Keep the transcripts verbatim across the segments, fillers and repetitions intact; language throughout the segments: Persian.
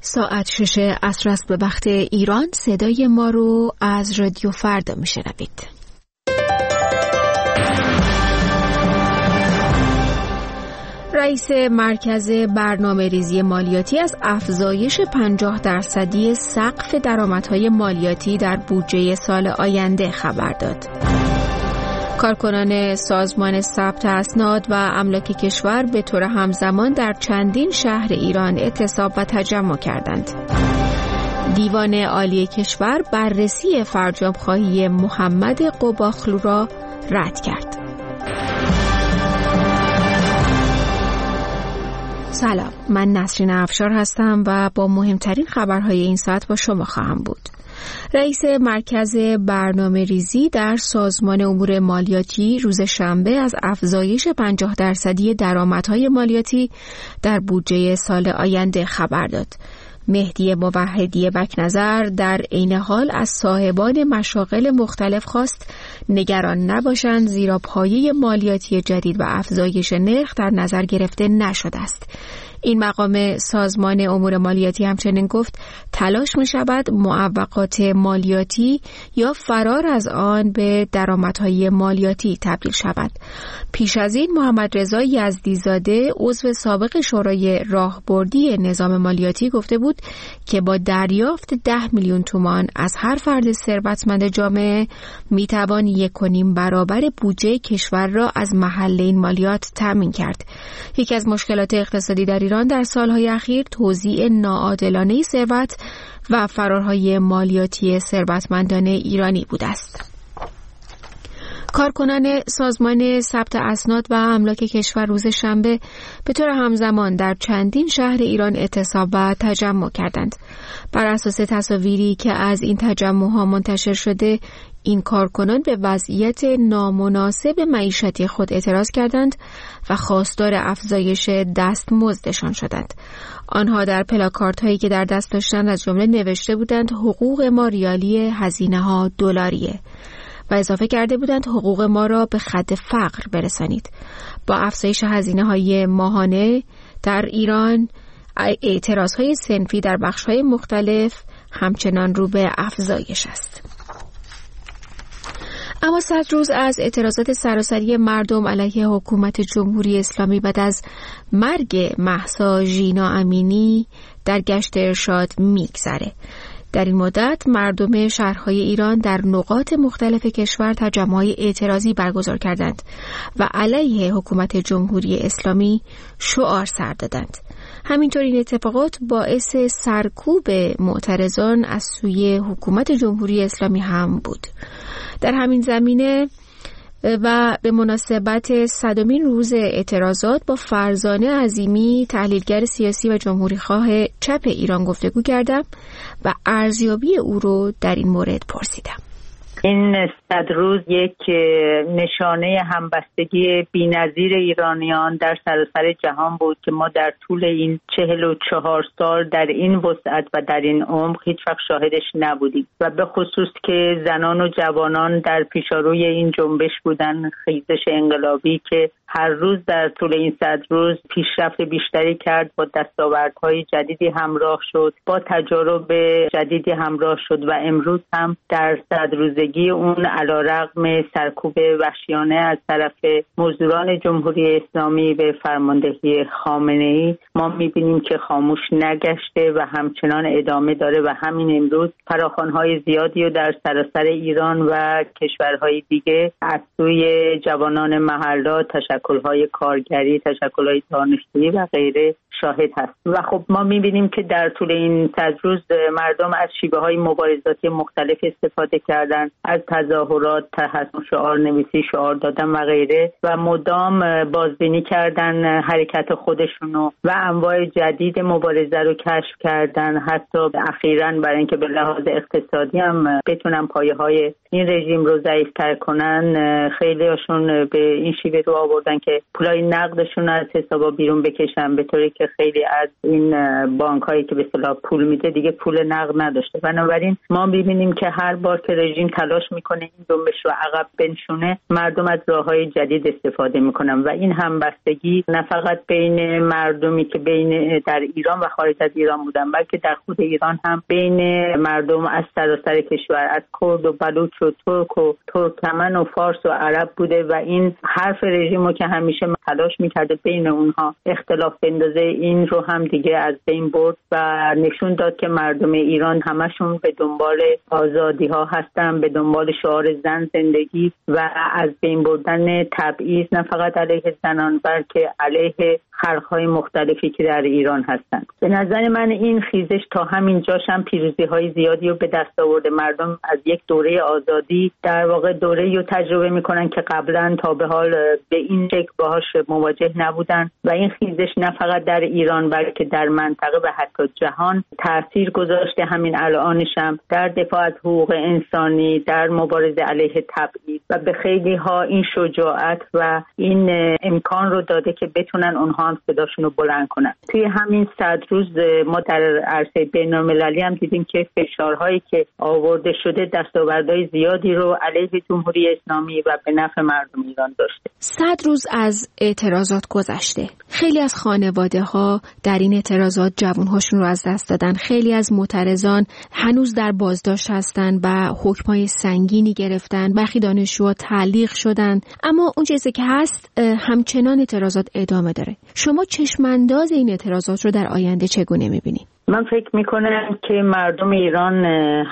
ساعت شش عصر است به وقت ایران. صدای ما رو از رادیو فردا میشنوید. رئیس مرکز برنامه ریزی مالیاتی از افزایش پنجاه درصدی سقف درآمدهای مالیاتی در بودجه سال آینده خبر داد. کارکنان سازمان ثبت اسناد و املاک کشور به طور همزمان در چندین شهر ایران اعتصاب و تجمع کردند. دیوان عالی کشور بررسی فرجام‌خواهی محمد قباخلو را رد کرد. سلام، من نسرین افشار هستم و با مهمترین خبرهای این ساعت با شما خواهم بود. رئیس مرکز برنامه ریزی در سازمان امور مالیاتی روز شنبه از افزایش پنجاه درصدی درآمدهای مالیاتی در بودجه سال آینده خبر داد. مهدی موحدی بکنظر در عین حال از صاحبان مشاغل مختلف خواست نگران نباشند، زیرا پایه مالیاتی جدید و افزایش نرخ در نظر گرفته نشده است. این مقام سازمان امور مالیاتی همچنین گفت تلاش می شود معوقات مالیاتی یا فرار از آن به درآمدهای مالیاتی تبدیل شود. پیش از این محمد رضا یزدیزاده عضو سابق شورای راهبردی نظام مالیاتی گفته بود که با دریافت ده میلیون تومان از هر فرد ثروتمند جامعه می توان یک و نیم برابر بودجه کشور را از محل این مالیات تامین کرد. یکی از مشکلات اقتصادی در ایران در سالهای اخیر توزیع ناعادلانه ثروت و فرارهای مالیاتی ثروتمندان ایرانی بوده است. کارکنان سازمان ثبت اسناد و املاک کشور روز شنبه به طور همزمان در چندین شهر ایران اعتصاب و تجمع کردند. بر اساس تصاویری که از این تجمع‌ها منتشر شده، این کارکنان به وضعیت نامناسب معیشتی خود اعتراض کردند و خواستار افزایش دستمزدشان شدند. آنها در پلاکارت هایی که در دست داشتند از جمله نوشته بودند حقوق ما ریالی، هزینه ها دلاریه و اضافه کرده بودند حقوق ما را به خط فقر برسانید. با افزایش هزینه های ماهانه در ایران، اعتراض های صنفی در بخش های مختلف همچنان رو به افزایش است. اما صد روز از اعتراضات سراسری مردم علیه حکومت جمهوری اسلامی بعد از مرگ مهسا ژینا امینی در گشت ارشاد میگذره. در این مدت مردم شهرهای ایران در نقاط مختلف کشور تجمع‌های اعتراضی برگزار کردند و علیه حکومت جمهوری اسلامی شعار سر دادند. همینطور این اتفاقات باعث سرکوب معترضان از سوی حکومت جمهوری اسلامی هم بود. در همین زمینه و به مناسبت صدمین روز اعتراضات با فرزانه عظیمی، تحلیلگر سیاسی و جمهوریخواه چپ ایران گفتگو کردم و ارزیابی او رو در این مورد پرسیدم. این صد روز یک نشانه همبستگی بی‌نظیر ایرانیان در سراسر جهان بود که ما در طول این چهل و چهار سال در این وسعت و در این عمق هیچ وقت شاهدش نبودیم و به خصوص که زنان و جوانان در پیشاروی این جنبش بودن، خیزش انقلابی که هر روز در طول این صد روز پیشرفت بیشتری کرد، با دستاوردهای جدیدی همراه شد، با تجارب جدیدی همراه شد و امروز هم در صد روزگی اون علیرغم سرکوب وحشیانه از طرف مزدوران جمهوری اسلامی به فرماندهی خامنه‌ای ما می‌بینیم که خاموش نگشته و همچنان ادامه داره و همین امروز فراخوان‌های زیادی رو در سراسر ایران و کشورهای دیگه از سوی جوانان محلات، تشکل‌های کارگری، تشکل‌های دانشجویی و غیره شاهد هست. و خب ما می‌بینیم که در طول این صد روز مردم از شیوه‌های مبارزاتی مختلف استفاده کردن، از تظاهرات، تحسن شعار نویسی، شعار دادن و غیره و مدام بازبینی کردن حرکت خودشونو و انواع جدید مبارزه رو کشف کردن. حتی اخیراً برای اینکه به لحاظ اقتصادی هم بتونن پایه‌های این رژیم رو ضعیف‌تر کنن، خیلی‌هاشون به این شیوه رو آوردن که پولای نقدشون از حسابا بیرون بکشن، به طوری که خیلی از این بانک هایی که به اصطلاح پول میده دیگه پول نقد نداشته. بنابراین ما میبینیم که هر بار که رژیم تلاش میکنه این جنبش رو عقب بنشونه، مردم از راههای جدید استفاده میکنن و این همبستگی نه فقط بین مردمی که بین در ایران و خارج از ایران بودن، بلکه در خود ایران هم بین مردم از سراسر کشور، از کرد و بلوچ و ترک و ترکمن و فارس و عرب بوده و این حرف رژیم رو که همیشه تلاش میکرده بین اونها اختلاف بندازه، این رو هم دیگه از بین برد و نشون داد که مردم ایران همشون به دنبال آزادی ها هستن، به دنبال شعار زن زندگی و از بین بردن تبعیض نه فقط علیه زنان بلکه علیه خلق‌های مختلفی که در ایران هستند. به نظر من این خیزش تا همین جاش هم پیروزی‌های زیادی رو به دست آورده. مردم از یک دوره آزادی در واقع دوره‌ای رو تجربه می‌کنن که قبلا تا به حال به این شکل باهاش مواجه نبودن و این خیزش نه فقط در ایران بلکه در منطقه و حتی جهان تأثیر گذاشته. همین الانش هم در دفاع از حقوق انسانی، در مبارزه علیه تبعیض و به خیلی‌ها این شجاعت و این امکان رو داده که بتونن اونها هم صداشون رو بلند کنن. توی همین صد روز ما در عرصه بین‌المللی هم دیدیم که فشارهایی که آورده شده دستاوردهای زیادی رو علیه جمهوری اسلامی و به نفع مردم ایران داشته. صد روز از اعتراضات گذشته. خیلی از خانواده‌ها در این اعتراضات جوان‌هاشون رو از دست دادن. خیلی از معترضان هنوز در بازداشت هستن و حکم‌های سنگینی گرفتن. برخی دانشجوها تعلیق شدن. اما اون چیزی که هست همچنان اعتراضات ادامه داره. شما چشمانداز این اعتراضات رو در آینده چگونه می‌بینید؟ من فکر میکنم که مردم ایران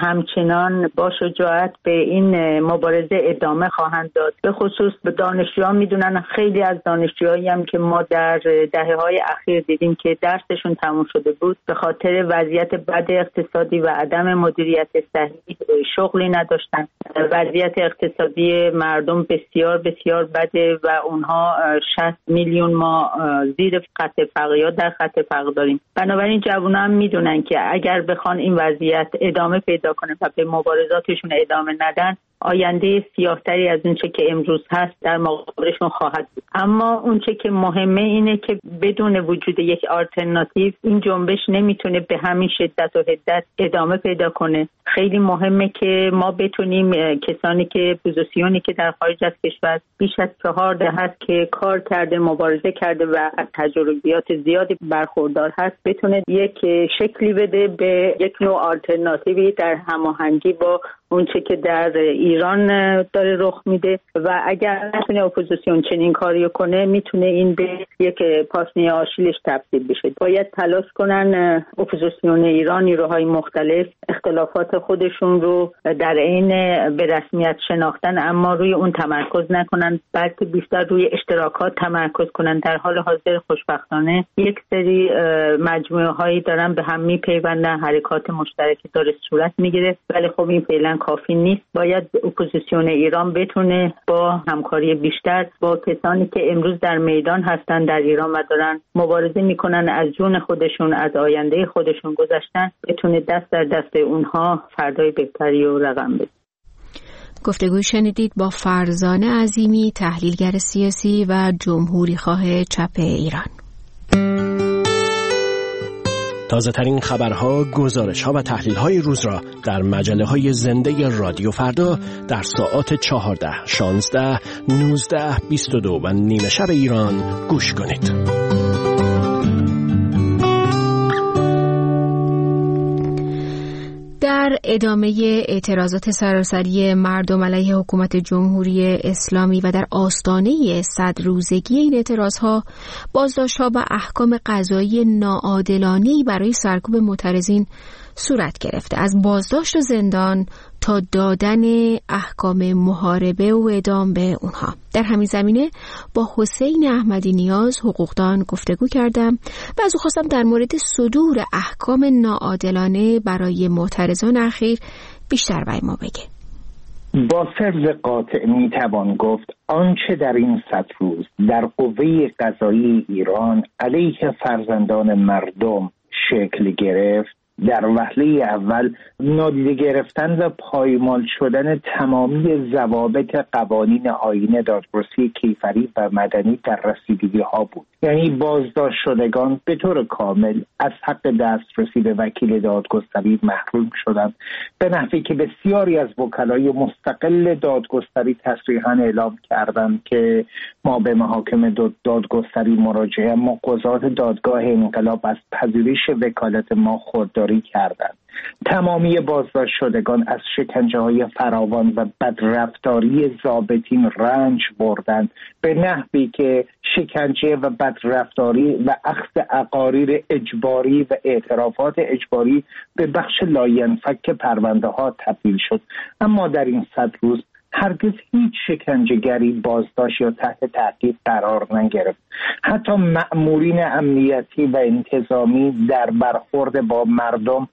همچنان با شجاعت به این مبارزه ادامه خواهند داد. به خصوص به دانشجویان میدونن، خیلی از دانشجوهایی هم که ما در دهه‌های اخیر دیدیم که درسشون تموم شده بود به خاطر وضعیت بد اقتصادی و عدم مدیریت صحیح شغلی نداشتن. وضعیت اقتصادی مردم بسیار بسیار بده و اونها شصت میلیون ما زیر خط فقر یا در خط فقر داریم. بنابراین جوانان میدونن که اگر بخوان این وضعیت ادامه پیدا کنه و به مبارزاتشون ادامه ندن، آینده سیاه‌تری از اون چه که امروز هست در مقابلشون خواهد بود. اما اون چه که مهمه اینه که بدون وجود یک آلترناتیو این جنبش نمیتونه به همین شدت و حدت ادامه پیدا کنه. خیلی مهمه که ما بتونیم کسانی که پوزیشنی که در خارج از کشور بیش از چهار دهه هست که کار کرده، مبارزه کرده و از تجربیات زیادی برخوردار هست، بتونه یک شکلی بده به یک نوع آلترناتیوی در هماهنگی با اون چه که در ایران داره رخ میده و اگر نتونه اپوزیسیون چنین کاریو کنه میتونه این به یک پاشنه آشیلش تبدیل بشه. باید تلاش کنن اپوزیسیون ایران، نیروهای مختلف اختلافات خودشون رو در عین به رسمیت شناختن اما روی اون تمرکز نکنن بلکه بیشتر روی اشتراکات تمرکز کنن. در حال حاضر خوشبختانه یک سری مجموعه هایی دارن به هم میپیوندن، حرکات مشترکی داره صورت میگیره، ولی خب این فعلا کافی نیست. باید اپوزیسیون ایران بتونه با همکاری بیشتر با کسانی که امروز در میدان هستن در ایران و دارن مبارزه میکنن، از جون خودشون، از آینده خودشون گذاشتن، بتونه دست در دست اونها فردای بهتری رو رقم بده. گفتگوی شنیدید با فرزانه عظیمی، تحلیلگر سیاسی و جمهوری خواه چپ ایران. تازه ترین خبرها، گزارش‌ها و تحلیل‌های روز را در مجله‌های زنده رادیو فردا در ساعات چهارده، شانزده، نوزده، بیست و دو و نیمه شب ایران گوش کنید. در ادامه اعتراضات سراسری مردم علیه حکومت جمهوری اسلامی و در آستانه صد روزگی این اعتراضها، بازداشت‌ها و احکام قضایی ناعادلانه‌ای برای سرکوب معترضین صورت گرفته، از بازداشت و زندان تا دادن احکام محاربه و اعدام به اونها. در همین زمینه با حسین احمدی نیاز، حقوقدان، گفتگو کردم و از او خواستم در مورد صدور احکام ناعادلانه برای معترضان اخیر بیشتر برای ما بگه. با فرض قاطع میتوان گفت آنچه در این صد روز در قوه قضایی ایران علیه فرزندان مردم شکل گرفت در وهله اول نادیده گرفتن و پایمال شدن تمامی ضوابط قوانین آیین دادرسی کیفری و مدنی در رسیدگی ها بود. یعنی بازداشت شدگان به طور کامل از حق دسترسی به وکیل دادگستری محروم شدند، به نحوی که بسیاری از وکلای مستقل دادگستری تصریحاً اعلام کردند که ما به محاکم دادگستری مراجعه، ما قضات دادگاه انقلاب از پذیرش وکالت ما خودداری کردند. تمامی بازداشت شدگان از شکنجه های فراوان و بدرفتاری ضابطین رنج بردند، به نحوی که شکنجه و بدرفتاری و اخذ اقاریر اجباری و اعترافات اجباری به بخش لاینفک پرونده ها تبدیل شد. اما در این صد روز هرگز هیچ شکنجهگری بازداشت یا تحت تعقیب قرار نگرفت. حتی مأمورین امنیتی و انتظامی در برخورد با مردم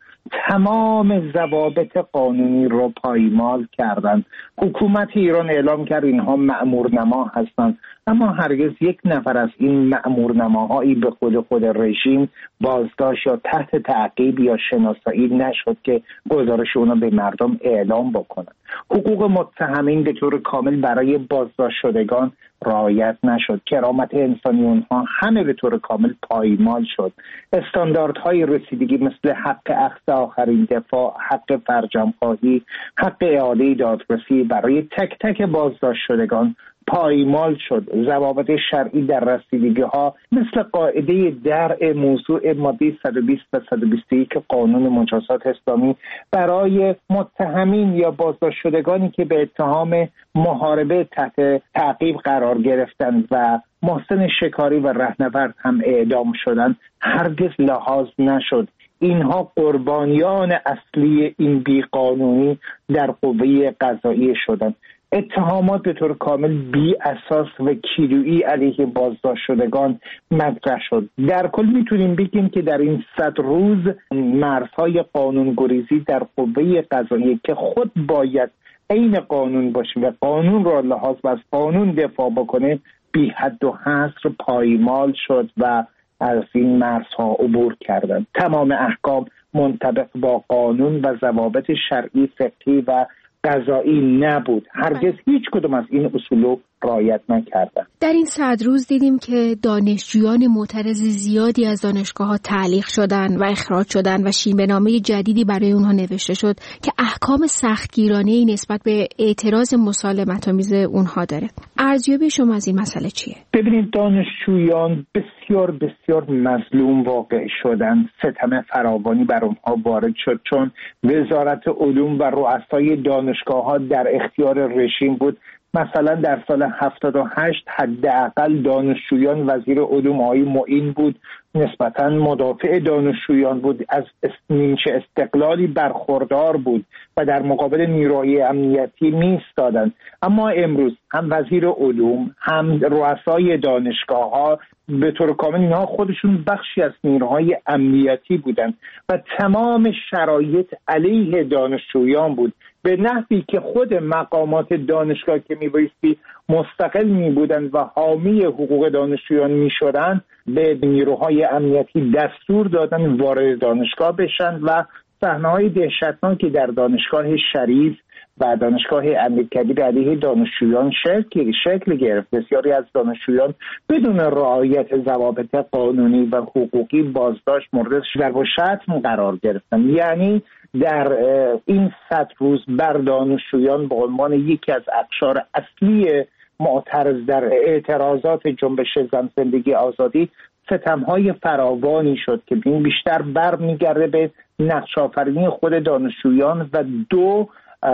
تمام ضوابط قانونی رو پایمال کردند. حکومت ایران اعلام کرد اینها مأمورنما هستند، اما هرگز یک نفر از این مأمورنماهایی به خود خود رژیم بازداشت یا تحت تعقیب یا شناسایی نشد که گزارش اونا به مردم اعلام بکنند. حقوق متهمین به طور کامل برای بازداشت شدگان رعایت نشد. کرامت انسانی اونها همه به طور کامل پایمال شد. استانداردهای رسیدگی مثل حق اخذ آخرین دفاع، حق فرجام‌خواهی، حق اعاده دادرسی برای تک تک بازداشت شدگان پایمال شد. ضوابط شرعی در رسیدگی ها مثل قاعده درع موضوع ماده صد و بیست و صد و بیست و یک قانون مجازات اسلامی برای متهمین یا بازداشت شدگانی که به اتهام محاربه تحت تعقیب قرار گرفتند و محسن شکاری و رهنورد هم اعدام شدند هرگز لحاظ نشد. اینها قربانیان اصلی این بیقانونی در قوه قضاییه شدند. اتهامات به طور کامل بی اساس و کیلویی علیه بازداشت شدگان مطرح شد. در کل میتونیم بگیم که در این صد روز مرزهای قانونگریزی در قوه قضاییه که خود باید عین قانون باشه و قانون را لحاظ و از قانون دفاع بکنه بی حد و حصر پایمال شد و از این مرزها عبور کردند. تمام احکام منطبق با قانون و ضوابط شرعی، فقهی و قضایی نبود. هرگز هیچ کدوم از این اصول رعایت نکردند. در این صد روز دیدیم که دانشجویان معترض زیادی از دانشگاه‌ها تعلیق شدند و اخراج شدند و شیوه‌نامه جدیدی برای اونها نوشته شد که احکام سختگیرانه‌ای نسبت به اعتراض مسالمت‌آمیز اونها داره. ارزیابی شما از این مسئله چیه؟ ببینید، دانشجویان بسیار بسیار مظلوم واقع شدند. ستم فراوانی بر اونها وارد شد چون وزارت علوم و رؤسای دانشگاه‌ها در اختیار رژیم بود. مثلا در سال هفتاد و هشت حداقل دانشجویان وزیر علوم آقای معین بود، نسبتاً مدافع دانشجویان بود، از نیمچه استقلالی برخوردار بود و در مقابل نیروهای امنیتی می ایستادند. اما امروز هم وزیر علوم هم رؤسای دانشگاه‌ها به طور کامل اینها خودشون بخشی از نیروهای امنیتی بودند و تمام شرایط علیه دانشجویان بود، به نحوی که خود مقامات دانشگاه که میبایستی مستقل میبودند و حامی حقوق دانشجویان میشدند به نیروهای امنیتی دستور دادن وارد دانشگاه بشن و صحنه‌های دهشتناکی در دانشگاه شریف و دانشگاه امیرکبیر علیه دانشجویان شکل شکل گرفت. بسیاری از دانشجویان بدون رعایت ضوابط قانونی و حقوقی بازداشت مورد ضرب و شتم قرار گرفتند. یعنی در این صد روز بر دانشجویان به عنوان یکی از اقشار اصلی معترض در اعتراضات جنبش زن زندگی آزادی ستم‌های فراوانی شد که این بیشتر برمیگرده به نقش آفرینی خود دانشجویان و دو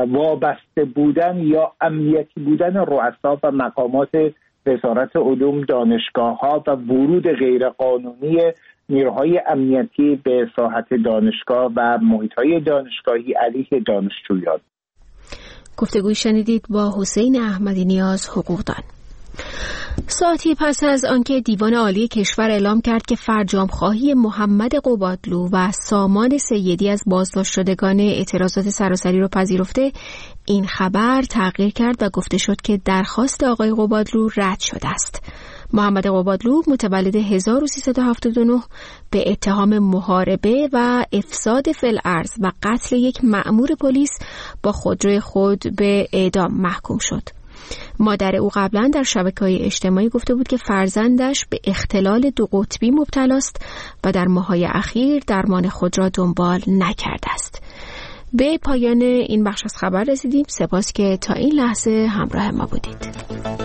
وابسته بودن یا امنیتی بودن رؤسا و مقامات وزارت علوم دانشگاه‌ها و ورود غیرقانونی نیروهای امنیتی به ساحت دانشگاه و محیط‌های دانشگاهی علیه دانشجویان. گفتگوی شنیدید با حسین احمدی نیاز، حقوقدان. ساعتی پس از آنکه دیوان عالی کشور اعلام کرد که فرجام‌خواهی محمد قبادلو و سامان سیدی از بازداشت شدگان اعتراضات سراسری را پذیرفته، این خبر تغییر کرد و گفته شد که درخواست آقای قبادلو رد شده است. محمد قبادلو متولد هزار و سیصد و هفتاد و نه به اتهام محاربه و افساد فی الارض و قتل یک مأمور پلیس با خودروی خود به اعدام محکوم شد. مادر او قبلا در شبکه‌های اجتماعی گفته بود که فرزندش به اختلال دو قطبی مبتلاست و در ماه‌های اخیر درمان خود را دنبال نکرده است. به پایان این بخش از خبر رسیدیم. سپاس که تا این لحظه همراه ما بودید.